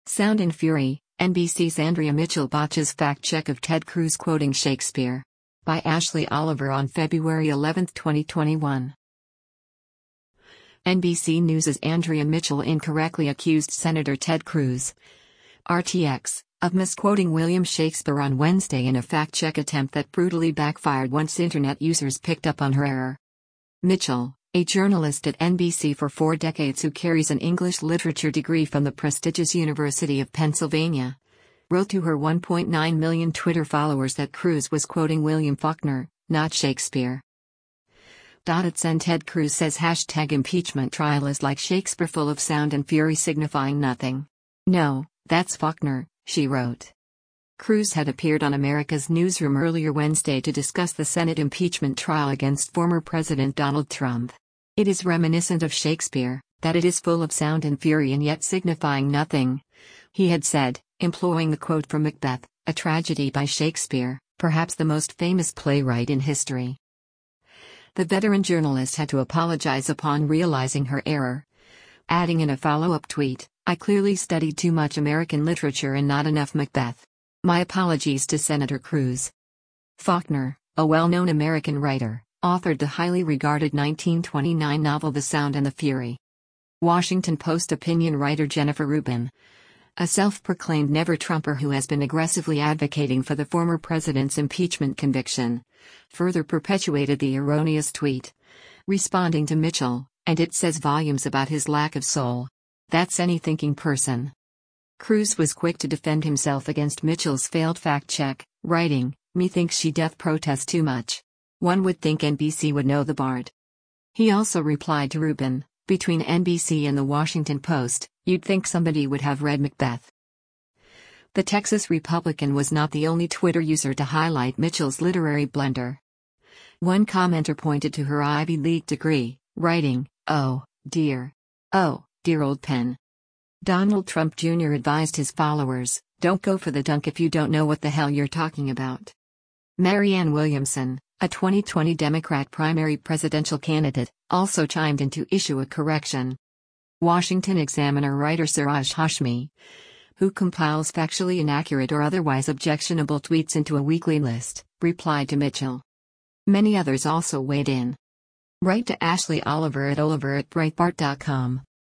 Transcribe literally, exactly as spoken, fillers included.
Sound and Fury, N B C's Andrea Mitchell botches fact-check of Ted Cruz quoting Shakespeare. By Ashley Oliver on February eleventh, twenty twenty-one. N B C News' Andrea Mitchell incorrectly accused Senator Ted Cruz, R T X, of misquoting William Shakespeare on Wednesday in a fact-check attempt that brutally backfired once internet users picked up on her error. Mitchell, a journalist at N B C for four decades who carries an English literature degree from the prestigious University of Pennsylvania, wrote to her one point nine million Twitter followers that Cruz was quoting William Faulkner, not Shakespeare. It's and Ted Cruz says hashtag impeachment trial is like Shakespeare, full of sound and fury signifying nothing. No, that's Faulkner, she wrote. Cruz had appeared on America's Newsroom earlier Wednesday to discuss the Senate impeachment trial against former President Donald Trump. It is reminiscent of Shakespeare, that it is full of sound and fury and yet signifying nothing, he had said, employing the quote from Macbeth, a tragedy by Shakespeare, perhaps the most famous playwright in history. The veteran journalist had to apologize upon realizing her error, adding in a follow-up tweet, "I clearly studied too much American literature and not enough Macbeth. My apologies to Senator Cruz." Faulkner, a well-known American writer, authored the highly regarded nineteen twenty-nine novel The Sound and the Fury. Washington Post opinion writer Jennifer Rubin, a self-proclaimed never-Trumper who has been aggressively advocating for the former president's impeachment conviction, further perpetuated the erroneous tweet, responding to Mitchell, "And it says volumes about his lack of soul. That's any thinking person." Cruz was quick to defend himself against Mitchell's failed fact-check, writing, "Methinks she doth protest too much. One would think N B C would know the bard." He also replied to Rubin, "Between N B C and the Washington Post, you'd think somebody would have read Macbeth." The Texas Republican was not the only Twitter user to highlight Mitchell's literary blunder. One commenter pointed to her Ivy League degree, writing, "Oh, dear. Oh, dear old pen." Donald Trump Junior advised his followers, "Don't go for the dunk if you don't know what the hell you're talking about." Marianne Williamson, a twenty twenty Democrat primary presidential candidate, also chimed in to issue a correction. Washington Examiner writer Siraj Hashmi, who compiles factually inaccurate or otherwise objectionable tweets into a weekly list, replied to Mitchell. Many others also weighed in. Write to Ashley Oliver at Oliver at Breitbart dot com.